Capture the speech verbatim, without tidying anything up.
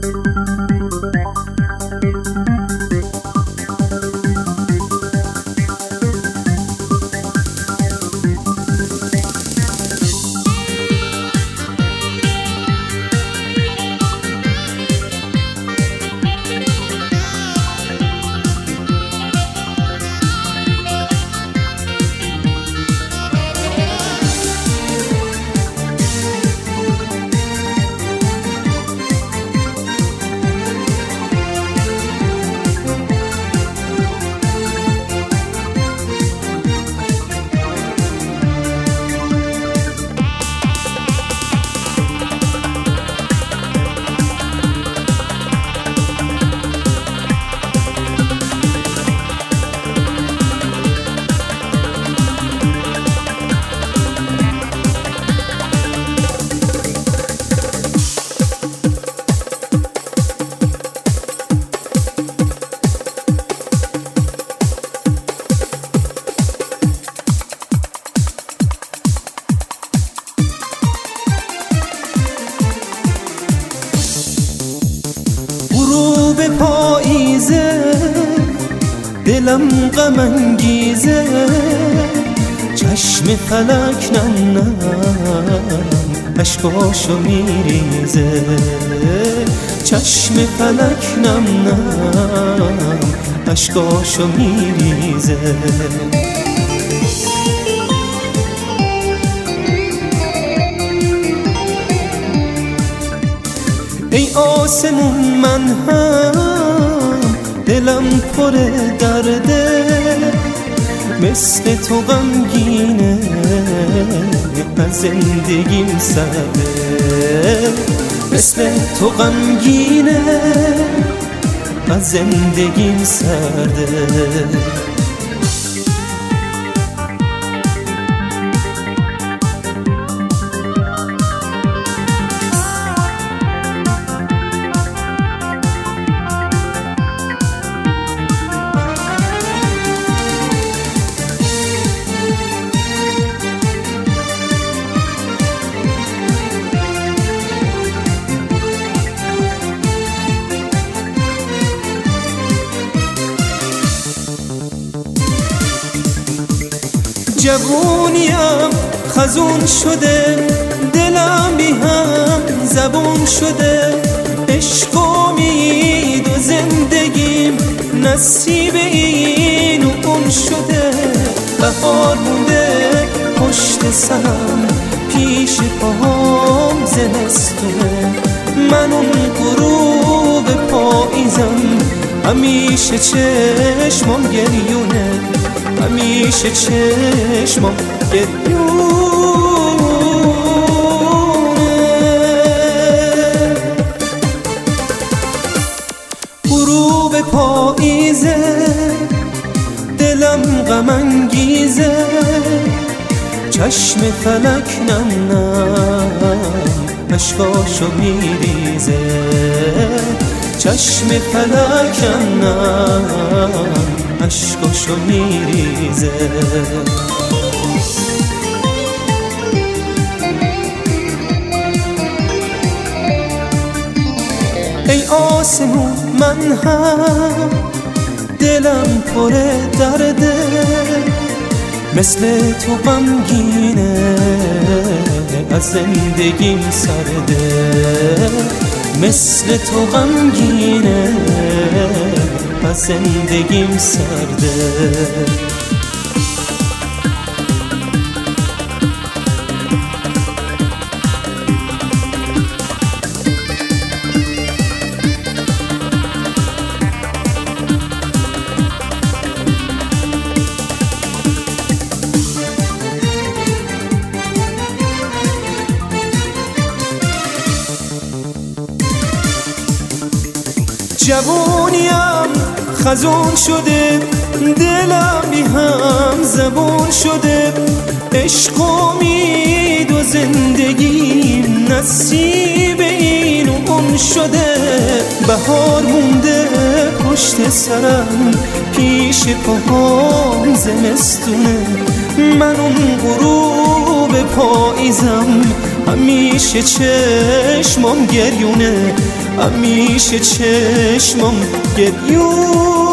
غروب پاییزه دلم غم انگیزه، چشم فلک نم نم اشکاشو میریزه، چشم فلک نم نم اشکاشو میریزه. ای آسمون من هم دلم پر درده، مثل تو غمگینه از زندگیم سرده، مثل تو غمگینه از زندگیم سرده. جوونیم خزون شده، دلم بی هم زبون شده، عشق و امید و زندگیم نصیب این و اون شده. بهار مونده پشت سرم، پیش پاهم زمستونه، من اون غروب پاییزم، همیشه چشمم گریونه، همیشه چشمم گریونه. غروب پاییزه دلم غم انگیزه، چشم فلک نم نم اشکاشو میریزه، چشم فلک نم نم اشکاشو میریزه. ای آسمون من هم دلم پر درده، مثل تو غمگینه از زندگیم سرده، مثل تو غمگینه از زندگیم سرده. جوونیم خزون شده، دلم بی هم زبون شده، عشق و امید و زندگیم نصیب این و اون شده. بهار مونده پشت سرم، پیش پاهم زمستونه، من اون غروب پاییزم، همیشه چشمم گریونه، همیشه چشمم گریون